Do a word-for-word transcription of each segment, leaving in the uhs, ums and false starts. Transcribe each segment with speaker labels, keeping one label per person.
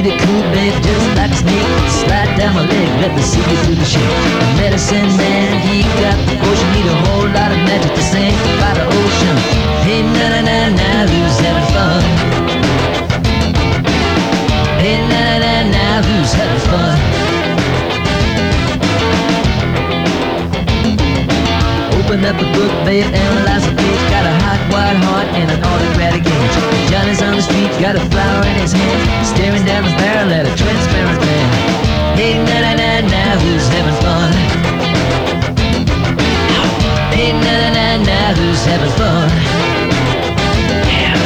Speaker 1: Leave it cool, babe, just like a snake. Slide down my leg, let me see you through the shade. The medicine man, he got the potion. Need a whole lot of magic to sing by the ocean. Hey, na na na na, who's having fun? Hey, na na na na, who's having fun? Open up the book, babe, analyze the page. Got a hot, white heart and an autocratic age. Johnny's on the street, got a flower in his hand, staring down the barrel at a transparent man. Hey, na na na na, who's having fun? Hey, na na na na, who's having fun? Yeah.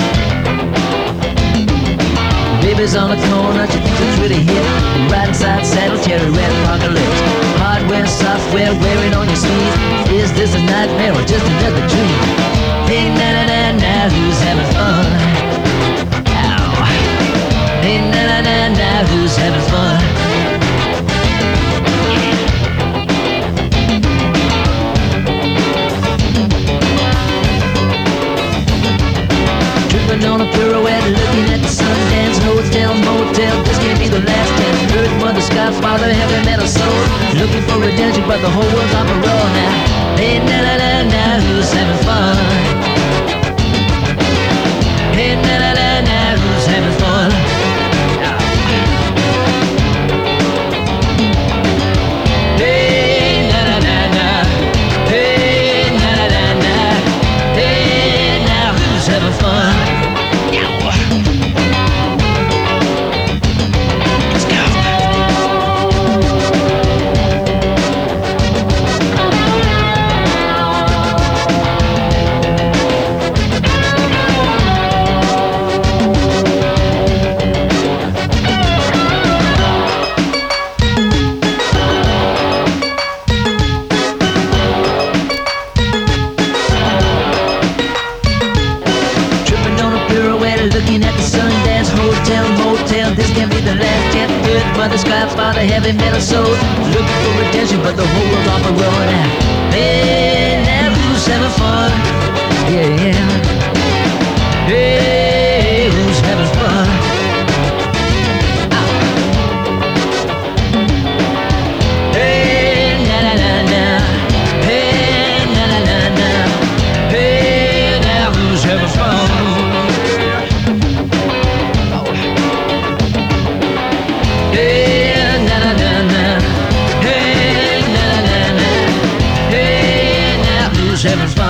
Speaker 1: Baby's on the corner, she thinks it's really hip. Right inside saddle, cherry red apocalypse. Hardware, software, wearing on your sleeve. Is this a nightmare or just another dream? Hey, na na na na, who's having fun? Ow. Hey, na na na na, who's having fun? Tripping on a pirouette, looking at the Sundance Hotel, motel. This can't be the last chance. Earth, Mother, Sky, Father, heavy metal soul. Looking for redemption, but the whole world's on parole now. Hey, na na na na, who's having fun? Hey, na na na na, who's having fun? Hey, na na na na. Hey, na na na na. Hey, now who's having fun? Let's go. Looking at the Sundance Hotel, motel. This can't be the last chance. Earth, Mother, Sky, Father, heavy metal soul. Looking for redemption, but the whole world's on parole now. Hey, now who's having fun? Yeah, yeah. Hey, who's having fun? Ow. Hey, na na na na. Hey, na na na na. Hey, now who's having fun? Having fun.